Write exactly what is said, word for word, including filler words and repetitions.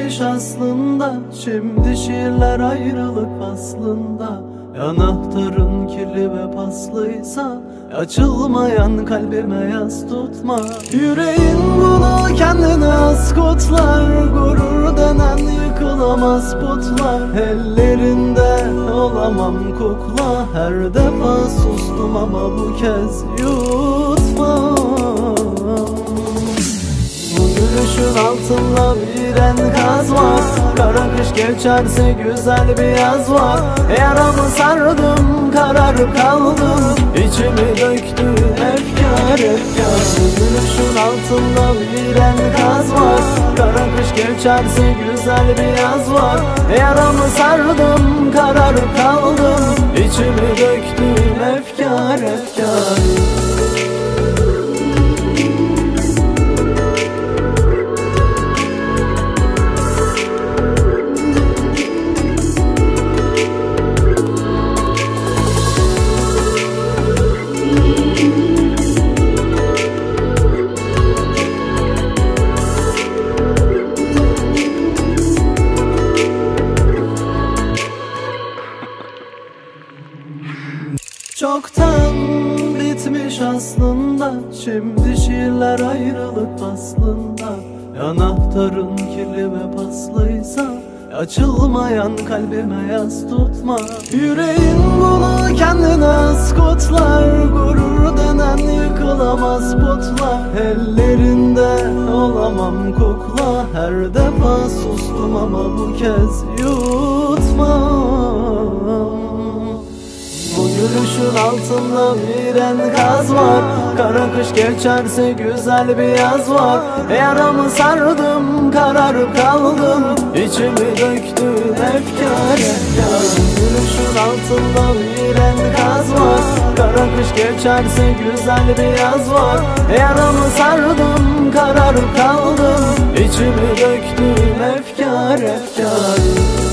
bitmiş aslında. Şimdi şiirler ayrılık faslında. Anahtarın kirli ve paslıysa açılmayan kalbime yas tutma. Yüreğin bunu kendine az kutlar. Gurur denen yıkılamaz putlar. Ellerinde olamam kukla. Her defa sustum ama bu kez yutmam. Bu gülüşün altında bir enkaz var. Kara kış geçerse güzel bir yaz var. Yaramı sardım, kararıp kaldım. İçimi döktü efkar efkar. Bu gülüşün altında bir enkaz var. Kara kış geçerse güzel bir yaz var. Yaramı sardım, kararıp kaldım. İçimi döktü efkar efkar. Çoktan bitmiş aslında. Şimdi şiirler ayrılık faslında. Anahtarın kirli ve paslıysa açılmayan kalbime yas tutma. Yüreğin bunu kendine az kutlar. Gurur denen yıkılamaz putlar. Ellerinde olamam kukla. Her defa sustum ama bu kez yutmam. Bu gülüşün altında bir enkaz var. Kara kış geçerse güzel bir yaz var. Yaramı sardım, kararıp kaldım. İçimi döktü efkar efkar. Bu gülüşün altında bir enkaz var. Kara kış geçerse güzel bir yaz var. Yaramı sardım, kararıp kaldım. İçimi döktü efkar efkar.